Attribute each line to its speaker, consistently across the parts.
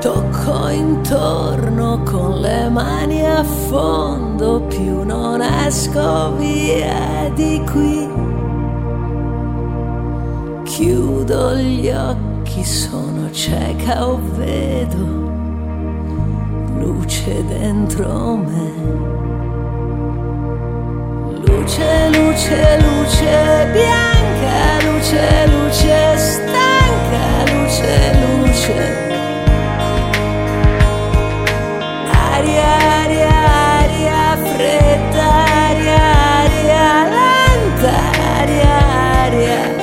Speaker 1: Tocco intorno con le mani a fondo, più non esco via di qui. Chiudo gli occhi, sono cieca o vedo luce dentro me. Luce, luce, luce bianca, luce, luce stanca, luce, luce. Aria, aria, aria fredda, aria, aria lenta, aria, aria.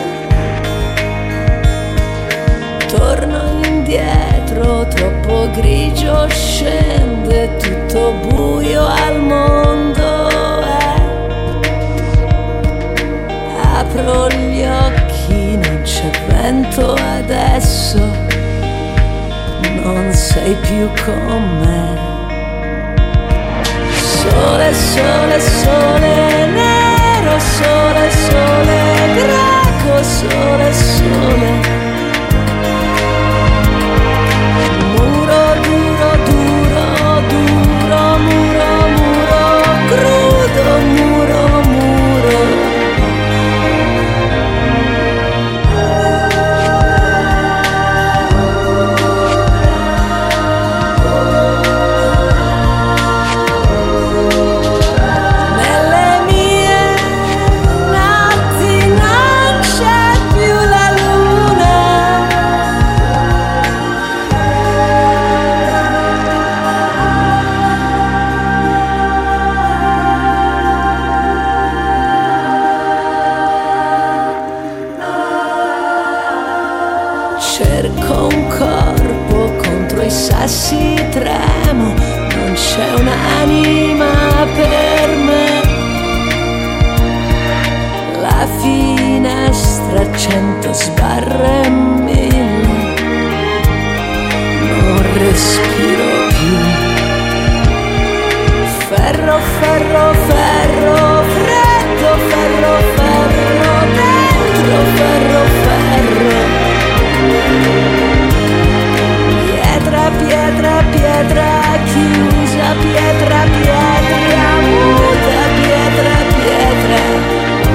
Speaker 1: Torno indietro, troppo grigio scende, tutto buio al mondo è. Apro gli occhi, non c'è vento adesso, non sei più con me. Sole, sole, sole nero, sole, sole greco, sole, sole. Muro duro, duro, duro, muro, muro, crudo, muro, muro. Cerco un corpo, contro i sassi tremo, non c'è un'anima per me. La finestra a 100 sbarre e 1000, non respiro più. Ferro, ferro, ferro, freddo, ferro, ferro, dentro, ferro, ferro. Pietra, pietra, pietra chiusa, pietra, pietra muta, pietra, pietra.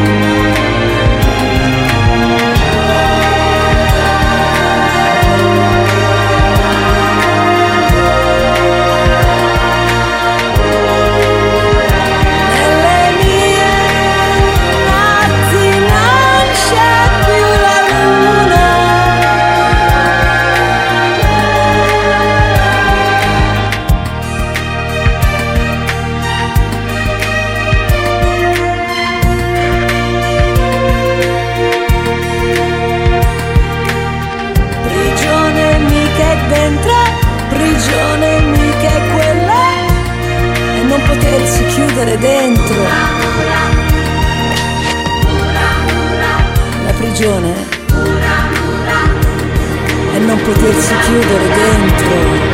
Speaker 1: Prigione mica è quella, e non potersi chiudere dentro. La prigione è non potersi chiudere dentro.